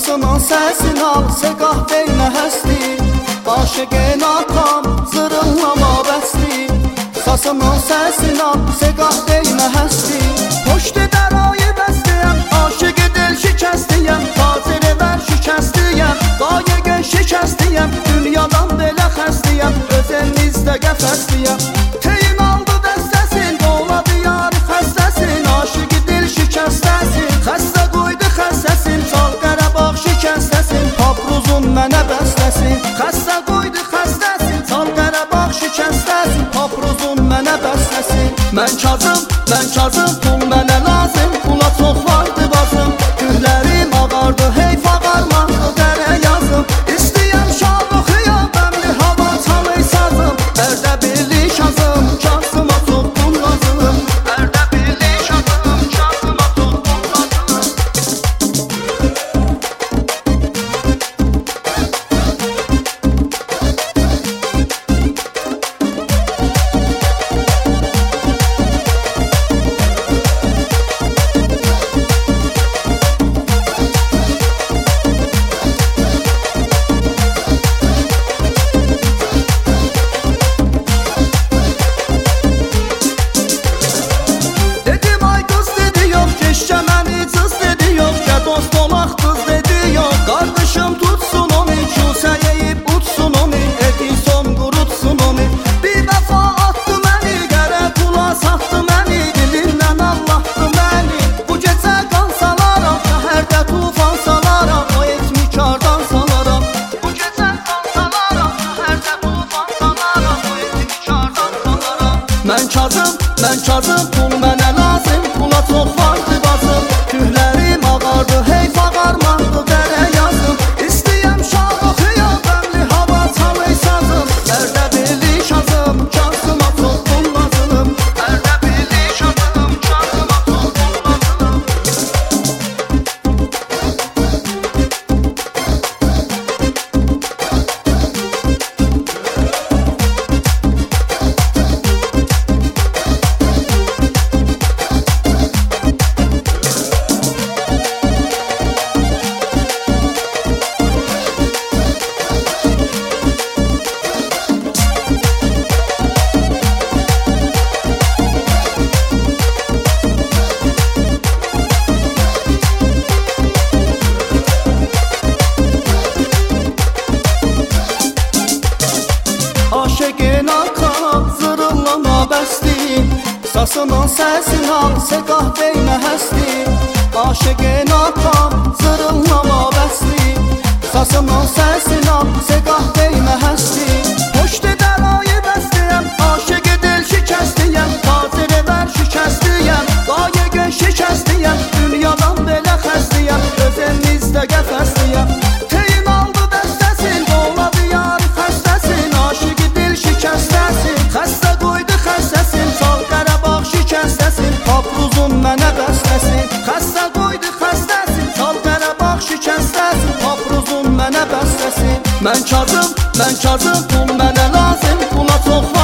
Sasının səsini al, səqah deymə həsli. Aşıqın atam, zırıllama bəsli. Sasının səsini al, səqah deymə həsli. Hoş dedər ayı bəsliyəm, aşıqı del şikəstiyəm. Tazir evər şikəstiyəm, qayıqın şikəstiyəm. Dünyadan belə xəstiyəm, özəlinizdə qəfəsliyəm. Teyin aldı dəstəsin, doladı yarı xəstəsin. Aşıqı del şikəstəsin, xəstə qoydu xəstəsin. Çal Qarabağ şikəstəsin, papruzun mənə bəstəsin. Xəstə qoydu xəstəsin, çal Qarabağ şikəstəsin. Papruzun mənə bəstəsin. Mən Kazım, pul mənə lazım. Pula çox vardı bazım, güllərim ağardı. Heyf ağarmadı dərə yazım. İstəyəm şadıxıya, bəmli hava çalıy sazım. Ərdə birlik Kazım, Kazıma çox pul lazım. Ərdə birlik Kazım, Kazıma çox pul lazım. Mən Kazım, pul mənə lazım. Pula çox vardı bazım, tühlərim ağardı. Heyf ağarmadı dərə yazım. İstəyəm şadıxıya, bəmli hava çalıy sazım. Ərdə birlik Kazım, Kazıma çox pul lazım. Ərdə birlik Kazım, Kazıma çox pul lazım. Aşıqın atam, zırıllama bəsli. Sasının səsini al, səqah deymə həsli. Aşıqın atam, zırıllama bəsli. Sasının səsini al, səqah deymə həsli. Hoş dedər ayı bəsliyəm, aşıqı del şikəstiyəm. Tazir evər şikəstiyəm, qayıqın şikəstiyəm. Dünyadan belə xəstiyəm, özəlinizdə qəfəsliyəm. Teyin aldı dəstəsin, doladı yarı xəstəsin. Aşıqı del şikəstəsin, xəstə qoydu xəstəsin. Çal Qarabağ şikəstəsin, papruzun mənə bəstəsin. Xəstə qoydu xəstəsin, çal Qarabağ şikəstəsin. Papruzun mənə bəstəsin. Mən Kazım, pul mənə lazım. Pula çox